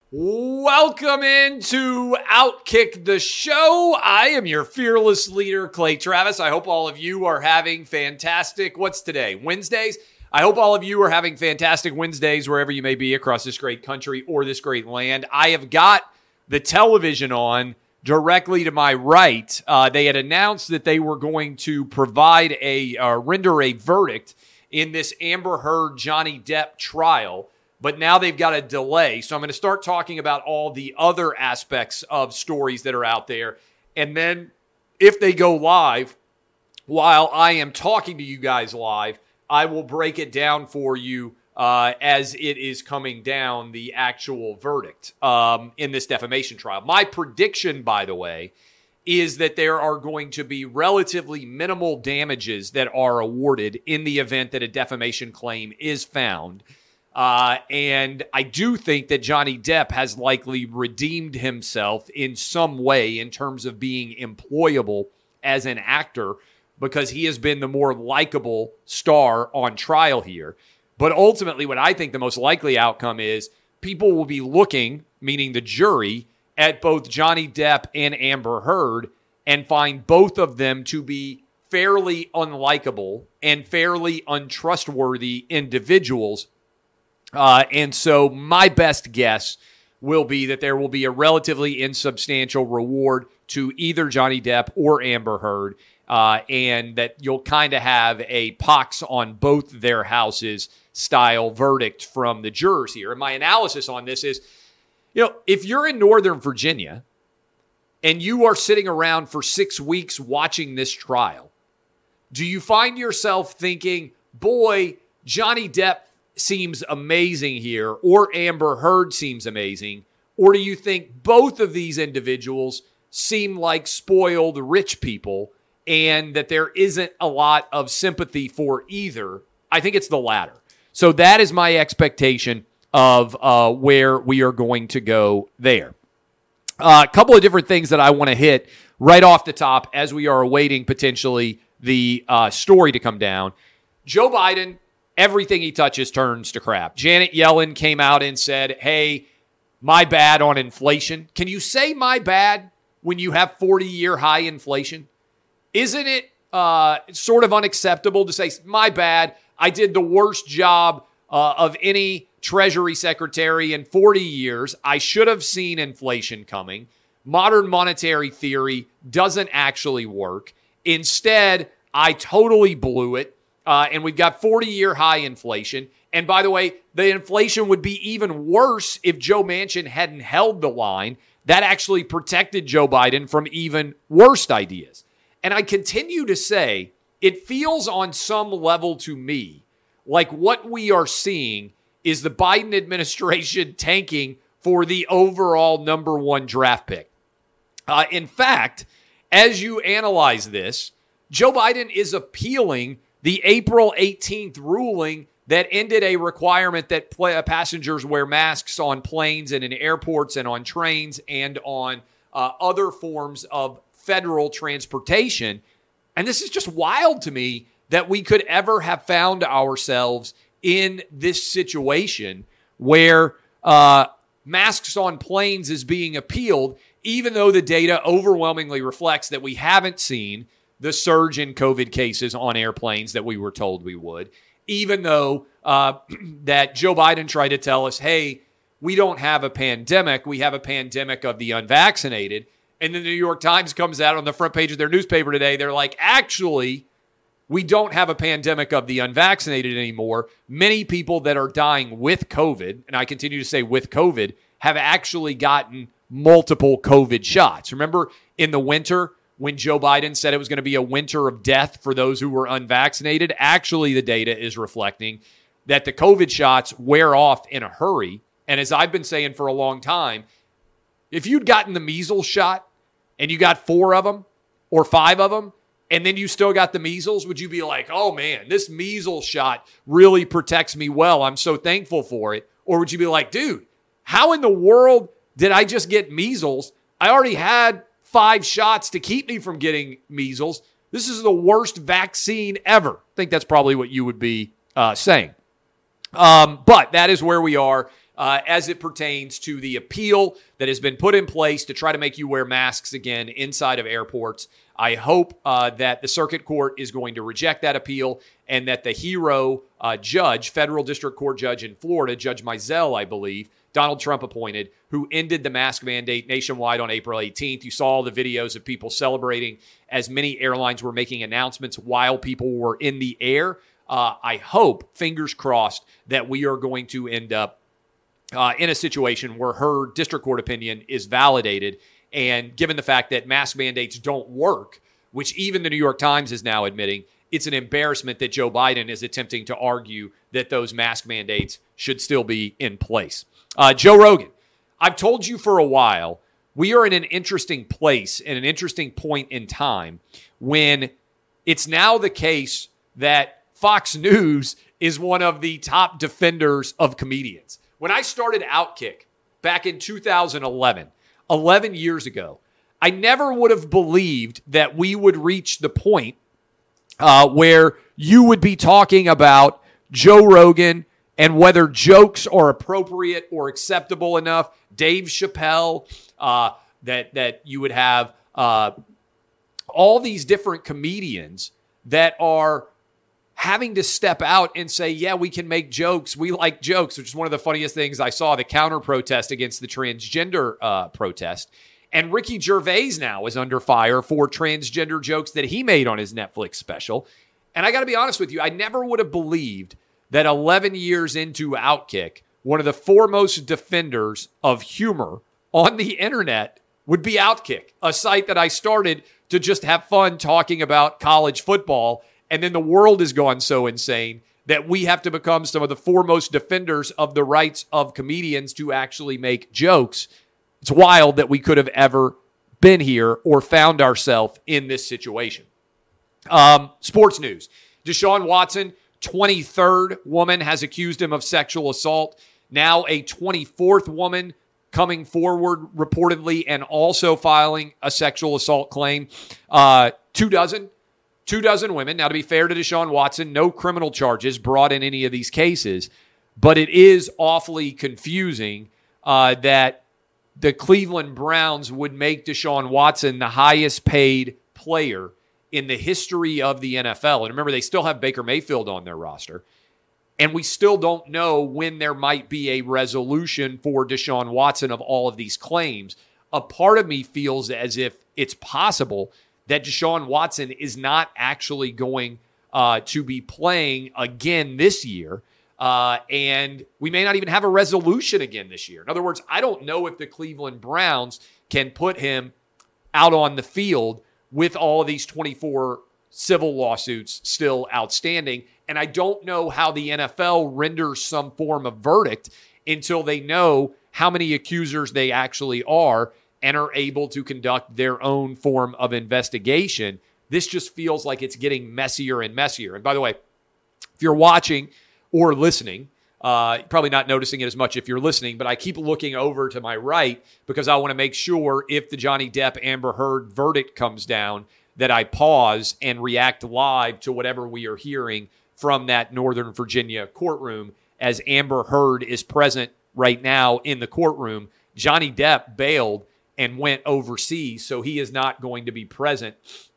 Welcome into Outkick the Show. I am your fearless leader, Clay Travis. I hope all of you are having fantastic, what's today, Wednesdays? I hope all of you are having fantastic Wednesdays wherever you may be across this great country or this great land. I have got the television on directly to my right. They had announced that they were going to provide render a verdict in this Amber Heard Johnny Depp trial. But now they've got a delay. So I'm going to start talking about all the other aspects of stories that are out there. And then if they go live, while I am talking to you guys live, I will break it down for you as it is coming down, the actual verdict in this defamation trial. My prediction, by the way, is that there are going to be relatively minimal damages that are awarded in the event that a defamation claim is found. And I do think that Johnny Depp has likely redeemed himself in some way in terms of being employable as an actor because he has been the more likable star on trial here. But ultimately, what I think the most likely outcome is people will be looking, meaning the jury, at both Johnny Depp and Amber Heard and find both of them to be fairly unlikable and fairly untrustworthy individuals. And so my best guess will be that there will be a relatively insubstantial reward to either Johnny Depp or Amber Heard, and that you'll kind of have a pox on both their houses style verdict from the jurors here. And my analysis on this is, if you're in Northern Virginia and you are sitting around for 6 weeks watching this trial, do you find yourself thinking, boy, Johnny Depp seems amazing here, or Amber Heard seems amazing? Or do you think both of these individuals seem like spoiled rich people and that there isn't a lot of sympathy for either? I think it's the latter. So that is my expectation of where we are going to go there. A couple of different things that I want to hit right off the top as we are awaiting potentially the story to come down. Joe Biden, everything he touches turns to crap. Janet Yellen came out and said, hey, my bad on inflation. Can you say my bad when you have 40-year high inflation? Isn't it sort of unacceptable to say, my bad, I did the worst job of any Treasury Secretary in 40 years. I should have seen inflation coming. Modern monetary theory doesn't actually work. Instead, I totally blew it. And we've got 40-year high inflation. And by the way, the inflation would be even worse if Joe Manchin hadn't held the line. That actually protected Joe Biden from even worse ideas. And I continue to say, it feels on some level to me like what we are seeing is the Biden administration tanking for the overall number one draft pick. In fact, as you analyze this, Joe Biden is appealing the April 18th ruling that ended a requirement that passengers wear masks on planes and in airports and on trains and on other forms of federal transportation. And this is just wild to me that we could ever have found ourselves in this situation where masks on planes is being appealed, even though the data overwhelmingly reflects that we haven't seen the surge in COVID cases on airplanes that we were told we would, even though that Joe Biden tried to tell us, hey, we don't have a pandemic. We have a pandemic of the unvaccinated. And then the New York Times comes out on the front page of their newspaper today. They're like, actually, we don't have a pandemic of the unvaccinated anymore. Many people that are dying with COVID, and I continue to say with COVID, have actually gotten multiple COVID shots. Remember in the winter, when Joe Biden said it was going to be a winter of death for those who were unvaccinated, actually the data is reflecting that the COVID shots wear off in a hurry. And as I've been saying for a long time, if you'd gotten the measles shot and you got 4 of them or 5 of them, and then you still got the measles, would you be like, oh man, this measles shot really protects me well. I'm so thankful for it. Or would you be like, dude, how in the world did I just get measles? I already had 5 shots to keep me from getting measles. This is the worst vaccine ever. I think that's probably what you would be saying. But that is where we are. as it pertains to the appeal that has been put in place to try to make you wear masks again inside of airports. I hope that the circuit court is going to reject that appeal and that the hero judge, federal district court judge in Florida, Judge Mizell, I believe, Donald Trump appointed, who ended the mask mandate nationwide on April 18th. You saw all the videos of people celebrating as many airlines were making announcements while people were in the air. I hope, fingers crossed, that we are going to end up in a situation where her district court opinion is validated. And given the fact that mask mandates don't work, which even the New York Times is now admitting, it's an embarrassment that Joe Biden is attempting to argue that those mask mandates should still be in place. Joe Rogan, I've told you for a while, we are in an interesting place and an interesting point in time when it's now the case that Fox News is one of the top defenders of comedians. When I started Outkick back in 2011, 11 years ago, I never would have believed that we would reach the point where you would be talking about Joe Rogan and whether jokes are appropriate or acceptable enough. Dave Chappelle, that you would have all these different comedians that are having to step out and say, yeah, we can make jokes. We like jokes, which is one of the funniest things I saw, the counter protest against the transgender protest. And Ricky Gervais now is under fire for transgender jokes that he made on his Netflix special. And I got to be honest with you, I never would have believed that 11 years into Outkick, one of the foremost defenders of humor on the internet would be Outkick, a site that I started to just have fun talking about college football. And then the world has gone so insane that we have to become some of the foremost defenders of the rights of comedians to actually make jokes. It's wild that we could have ever been here or found ourselves in this situation. Sports news. Deshaun Watson, 23rd woman, has accused him of sexual assault. Now a 24th woman coming forward reportedly and also filing a sexual assault claim. 24 women. Now, to be fair to Deshaun Watson, no criminal charges brought in any of these cases, but it is awfully confusing that the Cleveland Browns would make Deshaun Watson the highest paid player in the history of the NFL. And remember, they still have Baker Mayfield on their roster. And we still don't know when there might be a resolution for Deshaun Watson of all of these claims. A part of me feels as if it's possible that Deshaun Watson is not actually going to be playing again this year. And we may not even have a resolution again this year. In other words, I don't know if the Cleveland Browns can put him out on the field with all of these 24 civil lawsuits still outstanding. And I don't know how the NFL renders some form of verdict until they know how many accusers they actually are and are able to conduct their own form of investigation. This just feels like it's getting messier and messier. And by the way, if you're watching or listening, probably not noticing it as much if you're listening, but I keep looking over to my right because I want to make sure if the Johnny Depp Amber Heard verdict comes down that I pause and react live to whatever we are hearing from that Northern Virginia courtroom as Amber Heard is present right now in the courtroom. Johnny Depp bailed and went overseas, so he is not going to be present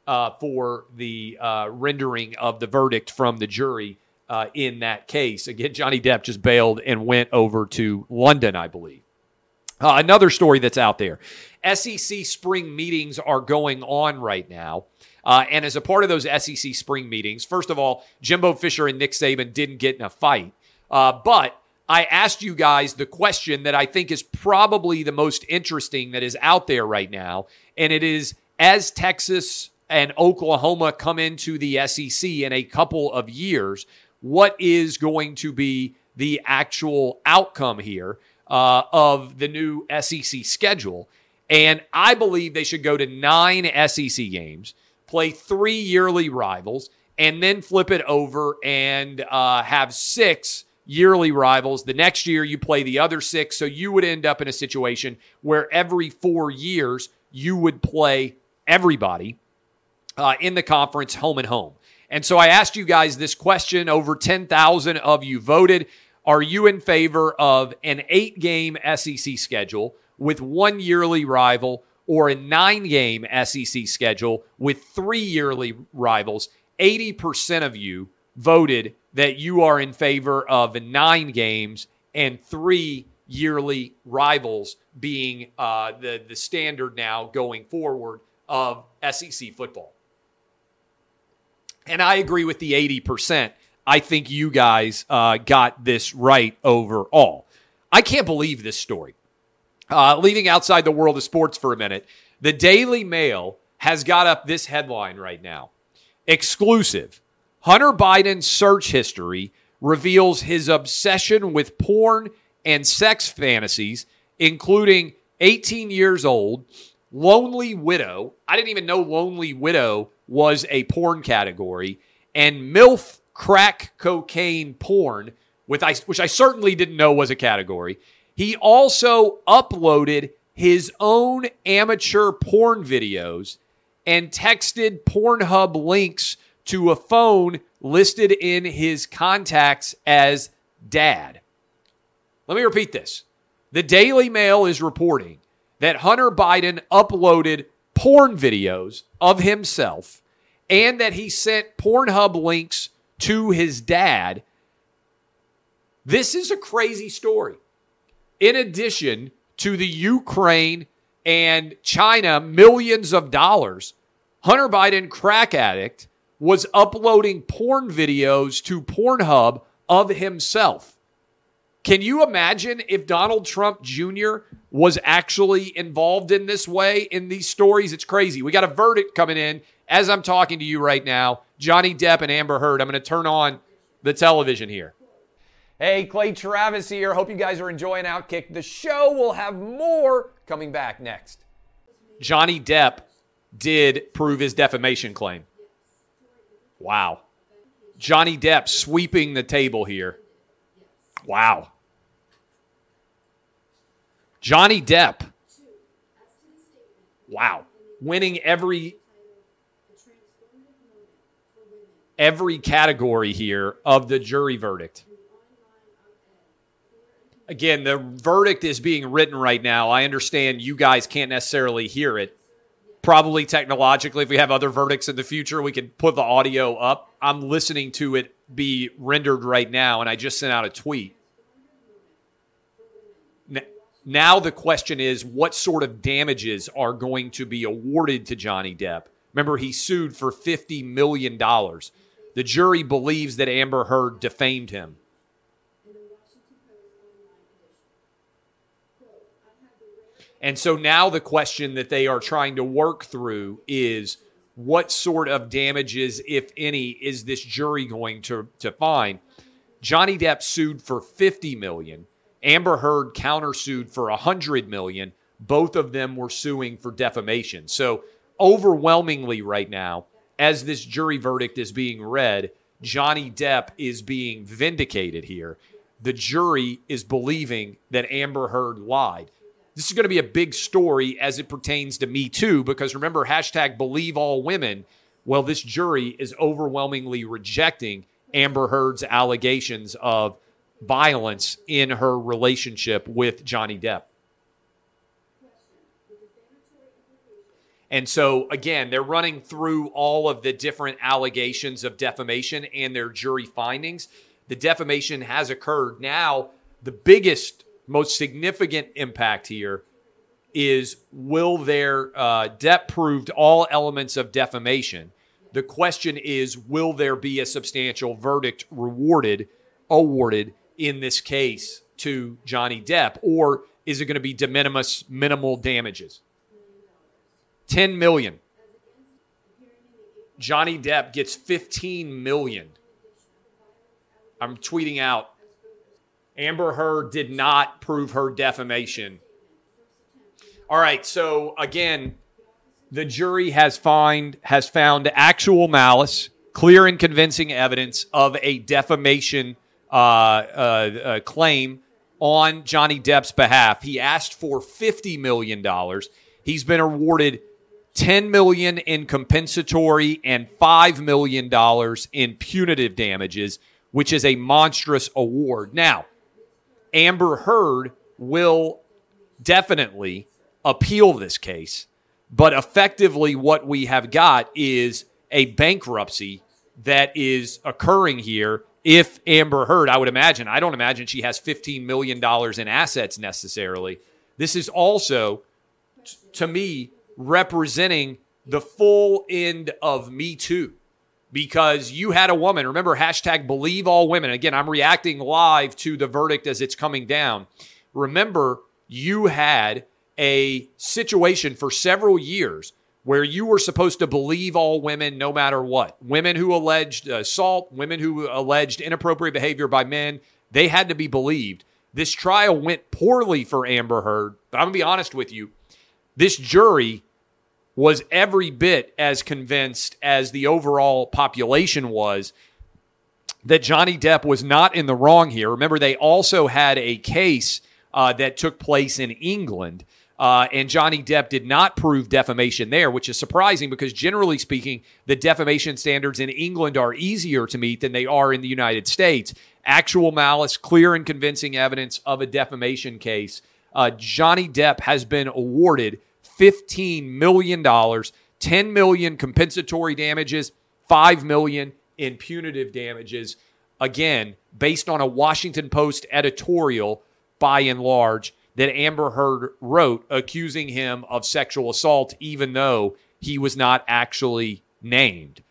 for the rendering of the verdict from the jury in that case. Again, Johnny Depp just bailed and went over to London, I believe. Another story that's out there. SEC spring meetings are going on right now. And as a part of those SEC spring meetings, first of all, Jimbo Fisher and Nick Saban didn't get in a fight. But I asked you guys the question that I think is probably the most interesting that is out there right now. And it is, as Texas and Oklahoma come into the SEC in a couple of years, what is going to be the actual outcome here of the new SEC schedule? And I believe they should go to 9 SEC games, play 3 yearly rivals, and then flip it over and have 6 yearly rivals. The next year you play the other 6. So you would end up in a situation where every 4 years you would play everybody in the conference home and home. And so I asked you guys this question. Over 10,000 of you voted. Are you in favor of an 8-game SEC schedule with 1 yearly rival or a 9-game SEC schedule with 3 yearly rivals? 80% of you voted that you are in favor of 9 games and 3 yearly rivals being the standard now going forward of SEC football. And I agree with the 80%. I think you guys got this right overall. I can't believe this story. Leaving outside the world of sports for a minute, the Daily Mail has got up this headline right now. Exclusive. Hunter Biden's search history reveals his obsession with porn and sex fantasies, including 18 years old, lonely widow. I didn't even know lonely widow was a porn category, and MILF crack cocaine porn, which I certainly didn't know was a category. He also uploaded his own amateur porn videos and texted Pornhub links to a phone listed in his contacts as dad. Let me repeat this. The Daily Mail is reporting that Hunter Biden uploaded porn videos of himself and that he sent Pornhub links to his dad. This is a crazy story. In addition to the Ukraine and China millions of dollars, Hunter Biden, crack addict, was uploading porn videos to Pornhub of himself. Can you imagine if Donald Trump Jr. was actually involved in this way in these stories? It's crazy. We got a verdict coming in as I'm talking to you right now. Johnny Depp and Amber Heard. I'm going to turn on the television here. Hey, Clay Travis here. Hope you guys are enjoying Outkick the show. We'll have more coming back next. Johnny Depp did prove his defamation claim. Wow. Johnny Depp sweeping the table here. Wow. Johnny Depp. Wow. Winning every category here of the jury verdict. Again, the verdict is being written right now. I understand you guys can't necessarily hear it. Probably technologically, if we have other verdicts in the future, we can put the audio up. I'm listening to it be rendered right now, and I just sent out a tweet. Now the question is, what sort of damages are going to be awarded to Johnny Depp? Remember, he sued for $50 million. The jury believes that Amber Heard defamed him. And so now the question that they are trying to work through is, what sort of damages, if any, is this jury going to find? Johnny Depp sued for $50 million. Amber Heard countersued for $100 million. Both of them were suing for defamation. So overwhelmingly right now, as this jury verdict is being read, Johnny Depp is being vindicated here. The jury is believing that Amber Heard lied. This is going to be a big story as it pertains to Me Too, because remember, #BelieveAllWomen. Well, this jury is overwhelmingly rejecting Amber Heard's allegations of violence in her relationship with Johnny Depp. And so, again, they're running through all of the different allegations of defamation and their jury findings. The defamation has occurred. Now, the biggest, most significant impact here is, will their Depp proved all elements of defamation? The question is, will there be a substantial verdict awarded in this case to Johnny Depp, or is it going to be de minimis, minimal damages? $10 million. Johnny Depp gets $15 million. I'm tweeting out, Amber Heard did not prove her defamation. All right, so again, the jury has found actual malice, clear and convincing evidence of a defamation claim on Johnny Depp's behalf. He asked for $50 million. He's been awarded $10 million in compensatory and $5 million in punitive damages, which is a monstrous award. Now, Amber Heard will definitely appeal this case, but effectively what we have got is a bankruptcy that is occurring here. If Amber Heard, I don't imagine she has $15 million in assets necessarily. This is also, to me, representing the full end of Me Too. Because you had a woman, remember, hashtag believe all women. Again, I'm reacting live to the verdict as it's coming down. Remember, you had a situation for several years where you were supposed to believe all women no matter what. Women who alleged assault, women who alleged inappropriate behavior by men, they had to be believed. This trial went poorly for Amber Heard, but I'm going to be honest with you. This jury was every bit as convinced as the overall population was that Johnny Depp was not in the wrong here. Remember, they also had a case that took place in England, and Johnny Depp did not prove defamation there, which is surprising because generally speaking, the defamation standards in England are easier to meet than they are in the United States. Actual malice, clear and convincing evidence of a defamation case. Johnny Depp has been awarded $15 million, $10 million compensatory damages, $5 million in punitive damages. Again, based on a Washington Post editorial, by and large, that Amber Heard wrote accusing him of sexual assault, even though he was not actually named.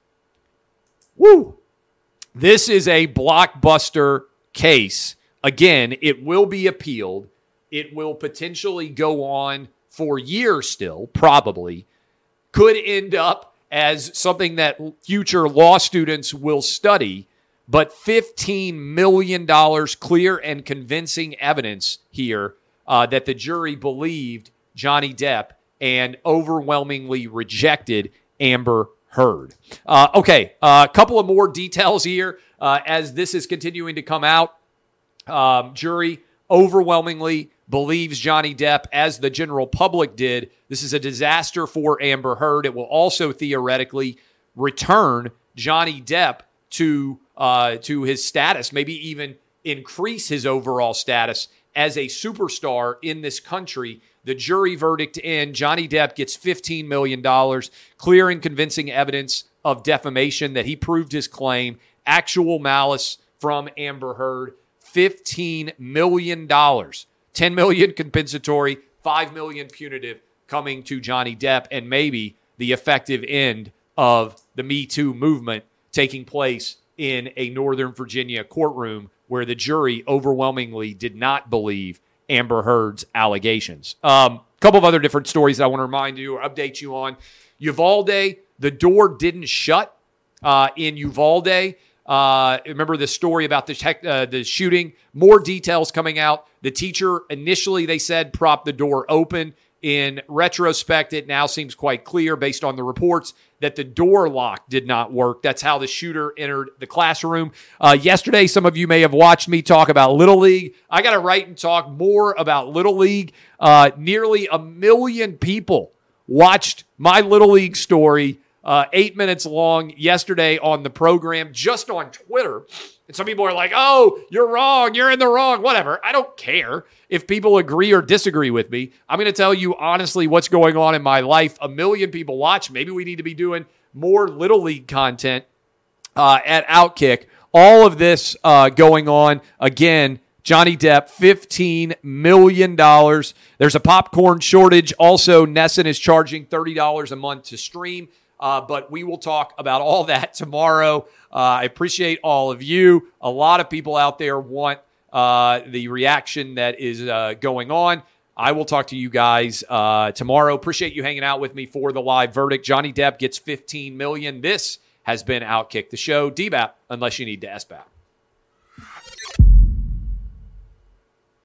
Woo! This is a blockbuster case. Again, it will be appealed. It will potentially go on for years still, probably. Could end up as something that future law students will study. But $15 million clear and convincing evidence here that the jury believed Johnny Depp and overwhelmingly rejected Amber Heard. Okay, a couple of more details here as this is continuing to come out. Jury overwhelmingly believes Johnny Depp, as the general public did. This is a disaster for Amber Heard. It will also theoretically return Johnny Depp to his status, maybe even increase his overall status as a superstar in this country. The jury verdict in, Johnny Depp gets $15 million, clear and convincing evidence of defamation that he proved his claim, actual malice from Amber Heard, $15 million. $10 million compensatory, $5 million punitive coming to Johnny Depp, and maybe the effective end of the Me Too movement taking place in a Northern Virginia courtroom where the jury overwhelmingly did not believe Amber Heard's allegations. Couple of other different stories that I want to remind you or update you on. Uvalde, the door didn't shut in Uvalde. Remember the story about the shooting? More details coming out. The teacher, initially, they said, propped the door open. In retrospect, it now seems quite clear, based on the reports, that the door lock did not work. That's how the shooter entered the classroom. Yesterday, some of you may have watched me talk about Little League. I got to write and talk more about Little League. Nearly 1 million people watched my Little League story, 8 minutes long, yesterday on the program, just on Twitter. And some people are like, oh, you're wrong. You're in the wrong. Whatever. I don't care if people agree or disagree with me. I'm going to tell you honestly what's going on in my life. 1 million people watch. Maybe we need to be doing more Little League content at Outkick. All of this going on. Again, Johnny Depp, $15 million. There's a popcorn shortage. Also, Nessun is charging $30 a month to stream. But we will talk about all that tomorrow. I appreciate all of you. A lot of people out there want the reaction that is going on. I will talk to you guys tomorrow. Appreciate you hanging out with me for the live verdict. Johnny Depp gets $15 million. This has been Outkick the Show. DBAP, unless you need to SBAP.